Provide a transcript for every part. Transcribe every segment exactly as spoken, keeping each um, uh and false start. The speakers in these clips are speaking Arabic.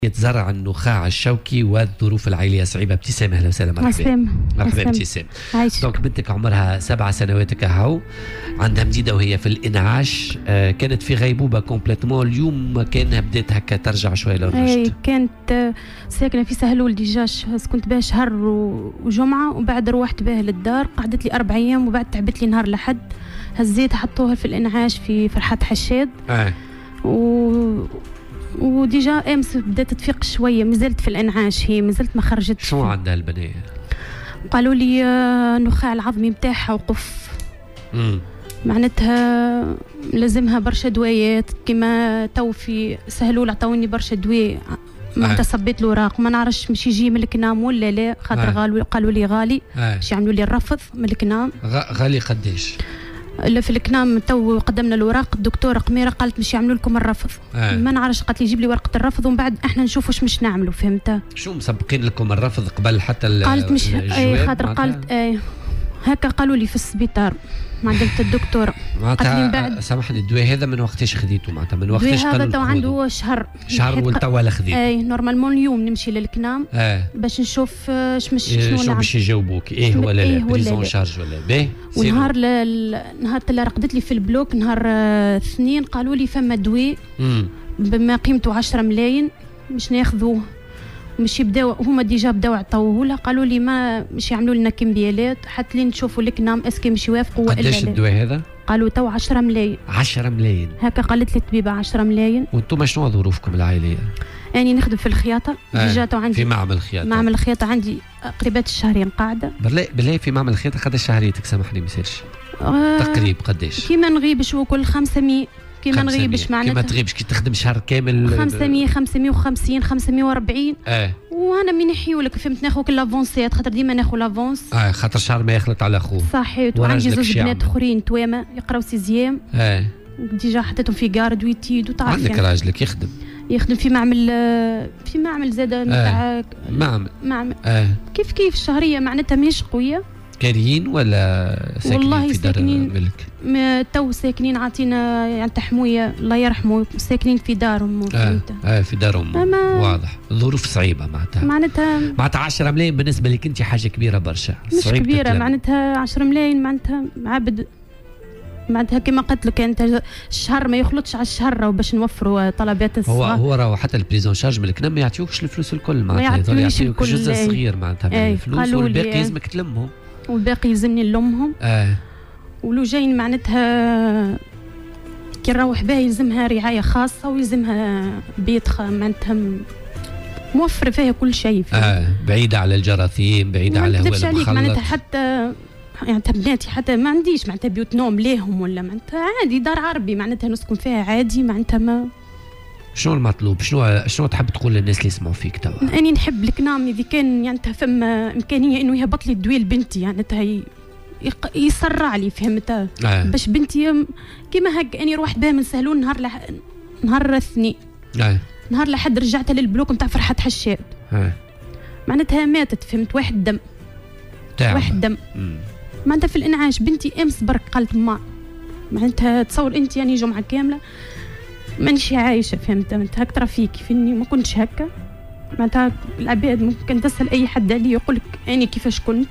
يتزرع النخاع الشوكي والظروف العائليه صعيبه. ابتسام اهلا وسهلا. مرحبا مرحبا ابتسام. دونك بنتك عمرها سبع سنوات كهو، عندها مديده وهي في الانعاش، آه كانت في غيبوبه كومبليتمون. اليوم كانها بدات هكا ترجع شويه للرشد. اي كانت ساكنه في سهلول ديجاش، كنت بها شهر وجمعه وبعد روحت بها للدار، قعدت لي اربع ايام وبعد تعبت لي نهار لحد هزيتها حطوها في الانعاش في فرحة حشاد. اه و وديجا امس بدات تفيق شويه، مازلت في الانعاش، هي مازلت ما خرجتش. شو عندها البنيه؟ قالوا لي النخاع العظمي نتاعها وقف. امم معناتها لازمها برشا دوايات، كما تو في سهلول عطاوني برشا دواء، معناتها صبيت الاوراق، ما نعرفش مش يجي من الكنام ولا لا، خاطر آه. قالوا لي غالي باش يعملوا لي الرفض من الكنام. غالي قداش؟ لا في الكنام تو قدمنا الاوراق، الدكتوره قميره قالت مش يعملوا لكم الرفض. آه. ما نعرفش، قالت لي جيب لي ورقه الرفض ومن بعد احنا نشوفوا واش مش نعملوا. فهمت؟ شو مسبقين لكم الرفض قبل حتى قالت مش اي خاطر قالت اي هكا قالوا لي في السبيطار معناتها الدكتوره. معناتها بعد سامحني الدواء هذا من وقتاش خديته؟ معناتها من وقتاش هذا تو عنده شهر شهر والتوا لا خديته. اي نورمالمون اليوم نمشي للكنام آه. باش نشوف اش مش شنو شنو باش يجاوبوك ايه ولا لا بريزون شارج ولا باهي. ونهار نهار اللي رقدت لي في البلوك نهار اثنين قالوا لي فما دواء بما قيمته عشرة ملايين مش ناخذوه، مش يبداو هما ديجا بداو عطاوه لها، قالوا لي ما مش يعملوا لنا كمبيالات حتى لين نشوفوا الكنام اسكي مش يوافقوا ولا لا. قداش الدواء هذا؟ قالوا تو عشرة ملايين. عشرة ملايين هكا قالت لي الطبيبه عشرة ملايين. وانتم شنو ظروفكم العائليه؟ اني نخدم في الخياطه. آه. ديجا تو عندي في معمل الخياطه. معمل الخياطه عندي قريبات الشهرين قاعده. بالله بالله في معمل الخياطه قداش شهريتك؟ سامحني ما يصيرش. آه تقريب قداش؟ كيما نغيبش وكل خمسمية كيما نغيبش معناتها. كيما تغيبش كي تخدم شهر كامل خمسمية خمسمية وخمسين خمسمية وأربعين. اه وانا من يحيولك فهمت ناخذ كل لافونسيات خاطر ديما ناخذ لافونس. اه خاطر شهر ما يخلط على خوه. صحيت. وعندي زوج بنات اخرين توامه يقراو سيزيام. اه ديجا حطيتهم في كارد ويتيد وتعرف. عندك يعني راجلك يخدم؟ يخدم في معمل في معمل زاد نتاع آه. معمل معمل آه. كيف كيف الشهريه معناتها ماهيش قويه. كاريين ولا ساكنين والله في دار ساكنين ملك؟ ما تو ساكنين عاطينا يعني تحمويه الله يرحمه، ساكنين في دارهم. آه. اه في دارهم. أما واضح ظروف صعيبه معناتها. معناتها معناتها عشرة ملايين بالنسبه لك انت حاجه كبيره برشا. مش كبيره تتلم. معناتها عشرة ملايين معناتها عبد معناتها كما قلت لك انت الشهر ما يخلطش على الشهر باش نوفروا طلبات الصغار. هو هو راهو حتى البريزون شارج من الكنام ما يعطيوكش الفلوس الكل معناتها، يعطيوك جزء صغير معناتها من الفلوس والباقي لازمك تلمهم والباقي يلزمني نلمهم. اه ولو جايين معناتها كي نروح بها يلزمها رعايه خاصه ويلزمها بيت معناتها موفر فيها كل شيء. اه بعيده على الجراثيم، بعيده على الهواء المخلط معناتها. حتى يعني بناتي حتى ما عنديش معناتها بيوت نوم ليهم ولا معناتها عادي دار عربي معناتها نسكن فيها عادي معناتها. ما شنو المطلوب؟ شنو شنو تحب تقول للناس اللي يسمعوا فيك توا؟ اني نحب الكنام اذا كان يعني فما امكانيه انه يهبط لي الدواء لبنتي يعني يسرع لي فهمت. آه. باش بنتي كيما هكا اني روحت بها من سهلون نهار لح... نهار الاثنين. آه. نهار لحد رجعت للبلوك نتاع فرحة حشاد. آه. معناتها ماتت فهمت. واحد دم تعب. واحد دم مم. معناتها في الانعاش. بنتي امس برك قالت ما معناتها تصور انت يعني جمعه كامله مانيش عايشه فهمت. معناتها هكا ترى فيكي فيني ما كنتش هكا معناتها. العباد ممكن تسال اي حد علي يقول لك اني كيفاش كنت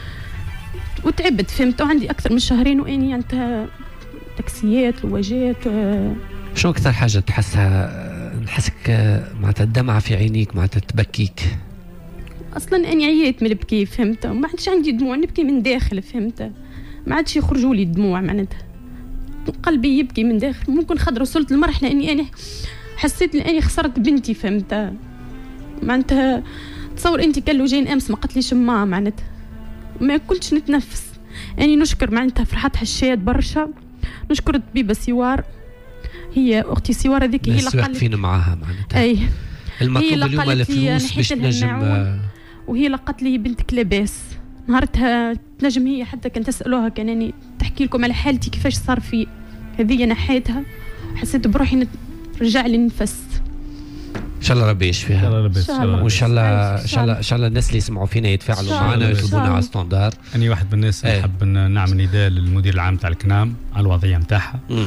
وتعبت فهمت. وعندي اكثر من شهرين واني يعني تاكسيات لواجات. شو اكثر حاجه تحسها نحسك معناتها الدمعه في عينيك معناتها تبكيك؟ اصلا اني عييت من البكي فهمت. ما عادش عندي دموع نبكي من داخل فهمت. ما عادش يخرجوا لي دموع معناتها قلبي يبكي من داخل. ممكن خاطر وصلت لمرحله اني انا حسيت اني خسرت بنتي فهمت. معناتها تصور انت كان لو جاين امس ما قتليش ما معناتها ما كنتش نتنفس. اني نشكر معناتها فرحة حشاد برشا، نشكر الطبيبه سوار، هي اختي سوار هذيك هي اللي قالت فينا معاها معناتها. اي المطلوب اليوم الفلوس باش تنجم. وهي لقت لي بنتك لاباس نهارتها تنجم هي حتى كان تسالوها كان اني تحكي لكم على حالتي كيفاش صار في هذه نحيتها حسيت بروحي رجع لي النفس. ان شاء الله ربي يشفيها وان شاء الله ان شاء الله ان شاء الله الناس اللي يسمعوا فينا يتفاعلوا معنا ويطلبونا على ستاندار. اني واحد من الناس نحب نعمل نداء للمدير العام تاع الكنام على الوضعيه نتاعها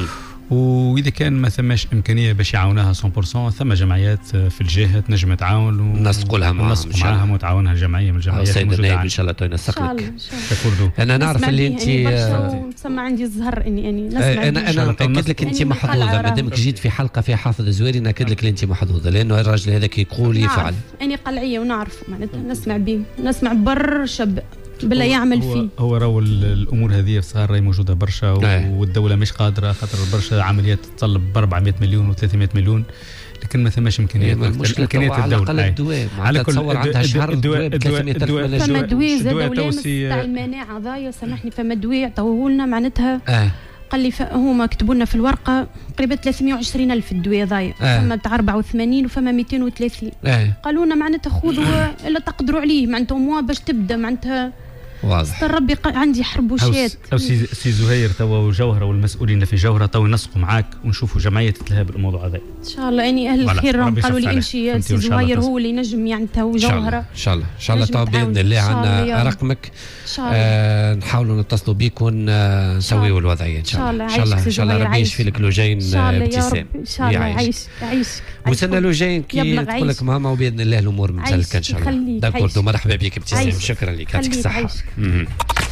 واذا كان ما ثماش امكانيه باش يعاونوها مية بالمية ثم جمعيات في الجهه تنجم تعاون ونسقوا لها معاهم نسقوا معاهم وتعاونها الجمعيه من الجمعيات سيد النائب ان شاء الله تنسق لك. انا نعرف اللي انت سمع عندي الزهر اني اني نسمع. انا انا ناكد لك انت محظوظه ما دامك جيت في حلقه في حافظ الزويري، ناكد لك انت محظوظه لانه الراجل هذاك يقول يفعل. اني قلعيه ونعرف معناتها نسمع به نسمع برشا بالله يعمل فيه. هو راهو الامور هذه في صغار راهي موجوده برشا والدوله مش قادره خاطر برشا عمليات تتطلب ب أربعمائة مليون و ثلاثمائة مليون، لكن ما ثماش امكانيات. امكانيات الدوله على الدواء على كل تصور عندها شهر الدواء ب ثلاثمائة ألف ملاجئ. فما دواء زاد تاع المناعه ضايع سامحني، فما دواء عطوه لنا معناتها آه. قال لي هما كتبوا لنا في الورقه قريبا ثلاثمائة وعشرين ألف الدواء ضايع آه. فما تاع أربعة وثمانين وفما مئتين وثلاثين آه. قالوا لنا معناتها خذوا الا تقدروا عليه معناتها موا باش تبدا معناتها واضح. ربي عندي حربوشات. أو سي, سي زهير توا وجوهره والمسؤولين في جوهره توا نسقوا معاك ونشوفوا جمعيه تتلهى بالموضوع هذا. ان شاء الله اني اهل الخير راهم قالوا لي امشي سي زهير هو اللي نجم يعني تو جوهره. ان شاء الله ان شاء الله تو باذن الله عندنا رقمك ان شاء الله آه نحاولوا نتصلوا بيك ونسويوا الوضعيه ان شاء الله. ان شاء الله ان شاء الله ربي يشفي لك لوجين ابتسام. ان شاء الله يعيش يعيشك. وسنا لوجين كي تقول لك ماما وباذن الله الامور مسلكه ان شاء الله. داكورد مرحبا بك ابتسام، شكرا لك يعطيك الصحه.